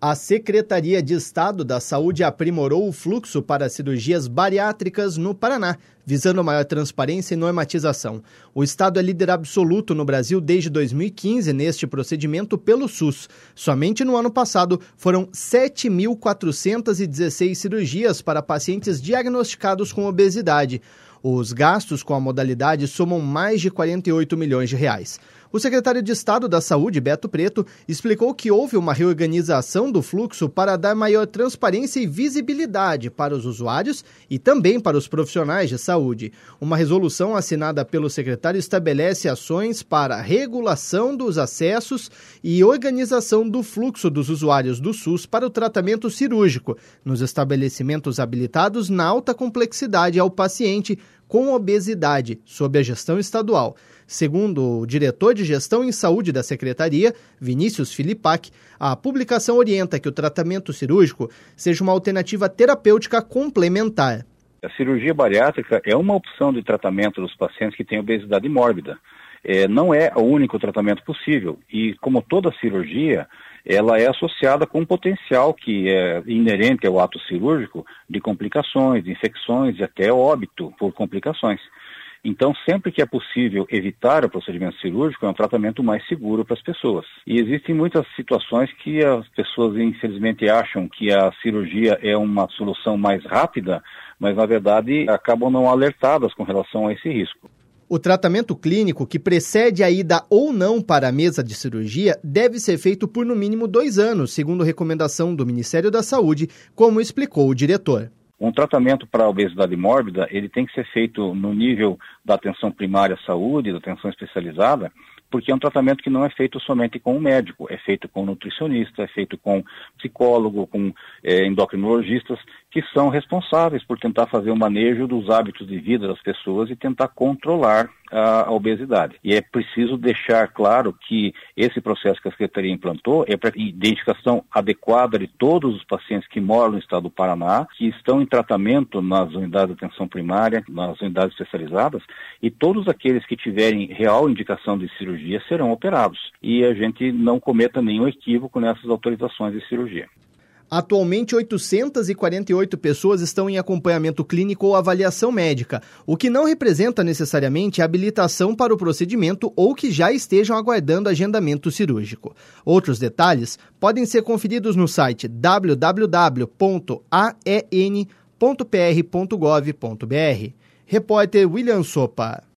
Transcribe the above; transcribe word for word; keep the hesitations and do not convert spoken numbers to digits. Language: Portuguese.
A Secretaria de Estado da Saúde aprimorou o fluxo para cirurgias bariátricas no Paraná, visando maior transparência e normatização. O Estado é líder absoluto no Brasil desde dois mil e quinze neste procedimento pelo SUS. Somente no ano passado foram sete mil quatrocentas e dezesseis cirurgias para pacientes diagnosticados com obesidade. Os gastos com a modalidade somam mais de quarenta e oito milhões de reais. O secretário de Estado da Saúde, Beto Preto, explicou que houve uma reorganização do fluxo para dar maior transparência e visibilidade para os usuários e também para os profissionais de saúde. Uma resolução assinada pelo secretário estabelece ações para regulação dos acessos e organização do fluxo dos usuários do SUS para o tratamento cirúrgico nos estabelecimentos habilitados na alta complexidade ao paciente com obesidade, sob a gestão estadual. Segundo o diretor de Gestão em Saúde da Secretaria, Vinícius Filipac, a publicação orienta que o tratamento cirúrgico seja uma alternativa terapêutica complementar. A cirurgia bariátrica é uma opção de tratamento dos pacientes que têm obesidade mórbida. É, não é o único tratamento possível e, como toda cirurgia, ela é associada com um potencial que é inerente ao ato cirúrgico de complicações, de infecções e até óbito por complicações. Então, sempre que é possível evitar o procedimento cirúrgico, é um tratamento mais seguro para as pessoas. E existem muitas situações que as pessoas, infelizmente, acham que a cirurgia é uma solução mais rápida, mas, na verdade, acabam não alertadas com relação a esse risco. O tratamento clínico que precede a ida ou não para a mesa de cirurgia deve ser feito por no mínimo dois anos, segundo recomendação do Ministério da Saúde, como explicou o diretor. Um tratamento para a obesidade mórbida, ele tem que ser feito no nível da atenção primária à saúde, da atenção especializada, porque é um tratamento que não é feito somente com o médico, é feito com o nutricionista, é feito com psicólogo, com é, endocrinologistas, que são responsáveis por tentar fazer o manejo dos hábitos de vida das pessoas e tentar controlar a, a obesidade. E é preciso deixar claro que esse processo que a Secretaria implantou é para identificação adequada de todos os pacientes que moram no estado do Paraná, que estão em tratamento nas unidades de atenção primária, nas unidades especializadas, e todos aqueles que tiverem real indicação de cirurgia serão operados. E a gente não cometa nenhum equívoco nessas autorizações de cirurgia. Atualmente, oitocentas e quarenta e oito pessoas estão em acompanhamento clínico ou avaliação médica, o que não representa necessariamente a habilitação para o procedimento ou que já estejam aguardando agendamento cirúrgico. Outros detalhes podem ser conferidos no site w w w ponto a e n ponto p r ponto gov ponto b r. Repórter William Sopa.